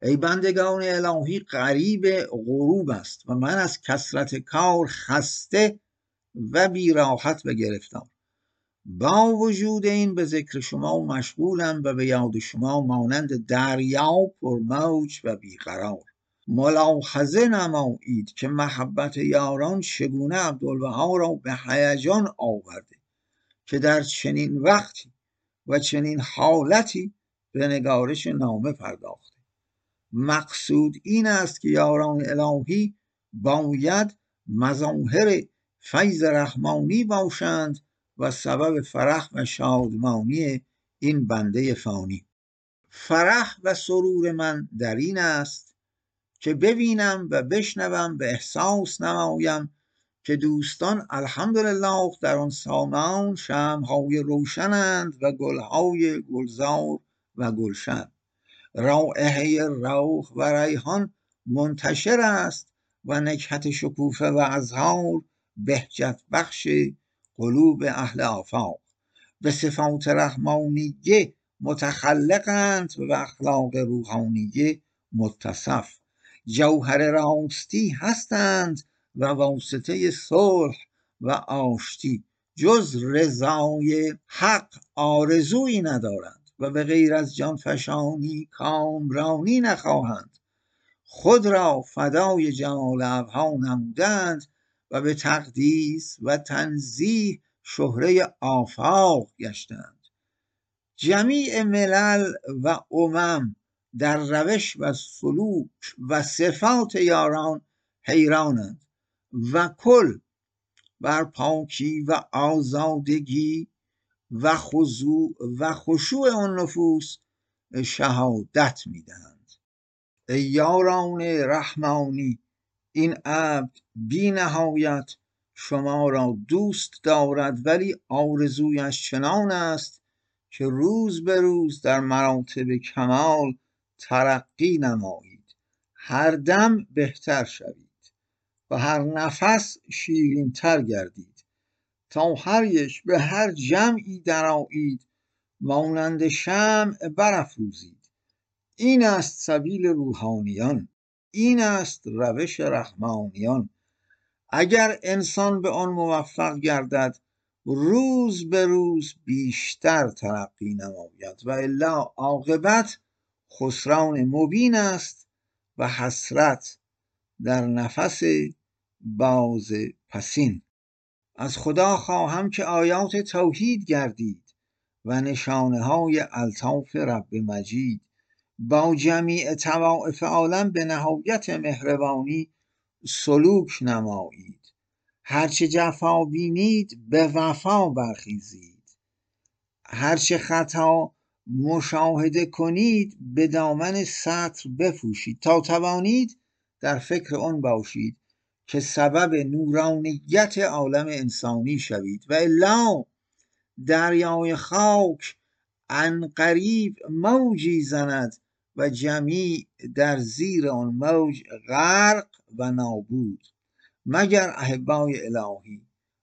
ای بندگان الهی قریب غروب است و من از کثرت کار خسته و بیراحت و گرفتار. با وجود این به ذکر شما مشغولم و به یاد شما مانند دریا پرموج و بیقرار. ملاحظه نمایید که محبت یاران چگونه عبدالبها را به هیجان آورده که در چنین وقتی و چنین حالتی به نگارش نامه پرداخته. مقصود این است که یاران الهی باید مظاهر فیض رحمانی باشند و سبب فرح و شادمانی این بنده فانی. فرح و سرور من در این است که ببینم و بشنوم و احساس نمایم که دوستان الحمدلله در آن سامان شمع‌های روشنند و گل‌های گلزار و گلشن. رائحه روح و ریحان منتشر است و نکهت شکوفه و ازهار بهجت بخش قلوب اهل آفاق. به صفات رحمانیه متخلقند و اخلاق روحانیه متصف. جوهر راستی هستند و واسطه صلح و آشتی. جز رضای حق آرزویی ندارند و به غیر از جانفشانی کامرانی نخواهند. خود را فدای جمال ابها نمودند و به تقدیس و تنزیه شهره آفاق گشتند. جمیع ملل و امم در روش و سلوک و صفات یاران حیرانند و کل بر پاکی و آزادگی و خضوع و خشوع آن نفوس شهادت میدهند. ای یاران رحمانی، این عبد بی نهایت شما را دوست دارد، ولی آرزویش چنان است که روز به روز در مراتب کمال ترقی نمایید، هر دم بهتر شوید و هر نفس شیرین تر گردید، تا هر یک به هر جمعی درآیید مانند شمع برافروزید. این است سبیل روحانیان، این است روش رحمانیان. اگر انسان به آن موفق گردد روز به روز بیشتر ترقی نماید و الا عاقبت خسران مبین است و حسرت در نفس باز پسین. از خدا خواهم که آیات توحید گردید و نشانه های الطاف رب مجید با جمیع طوائف عالم به نهایت مهربانی سلوک نمایید. هرچه جفا بینید به وفا برخیزید، هرچه خطا مشاهده کنید به دامن ستر بپوشید، تا توانید در فکر آن باشید که سبب نورانیت عالم انسانی شوید و الا دریای خاک عنقریب موجی زند و جمیع در زیر آن موج غرق و نابود، مگر احبای الهی،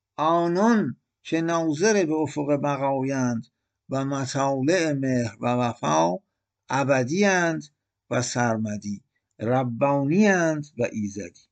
آنان که ناظر به افق بقایند و مطالع مهر و وفا، ابدی اند و سرمدی، ربانی اند و ایزدی.